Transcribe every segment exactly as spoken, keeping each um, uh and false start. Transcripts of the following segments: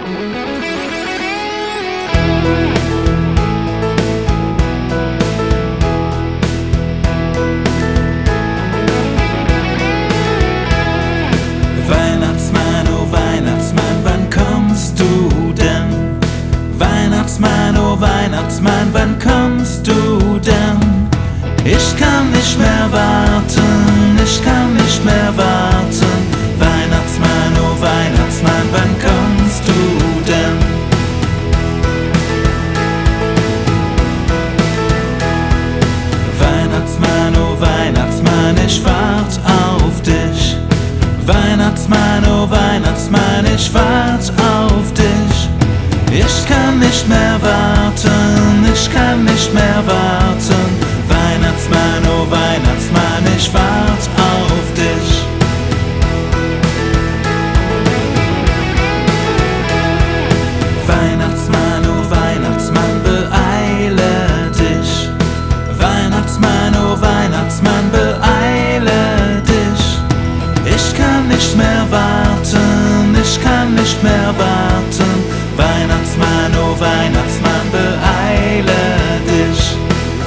Weihnachtsmann, oh Weihnachtsmann, wann kommst du denn? Weihnachtsmann, oh Weihnachtsmann, wann kommst du denn? Ich kann nicht mehr warten, ich kann nicht mehr warten. Weihnachtsmann, oh Weihnachtsmann, wann kommst du denn? Weihnachtsmann, oh Weihnachtsmann, ich wart auf dich. Weihnachtsmann, oh Weihnachtsmann, ich wart auf dich. Ich kann nicht mehr warten, ich kann nicht mehr warten. Weihnachtsmann, oh Weihnachtsmann, ich wart auf dich. Weihnachtsmann, oh Weihnachtsmann, beeile dich. Weihnachtsmann, oh Weihnachtsmann, beeile dich. Ich kann nicht mehr warten, ich kann nicht mehr warten. Weihnachtsmann, oh Weihnachtsmann, beeile dich.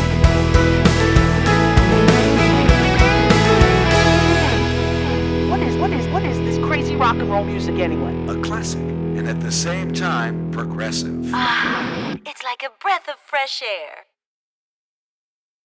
What is, what is, what is this crazy rock and roll music anyway? A classic, and at the same time, progressive. Ah, it's like a breath of fresh air.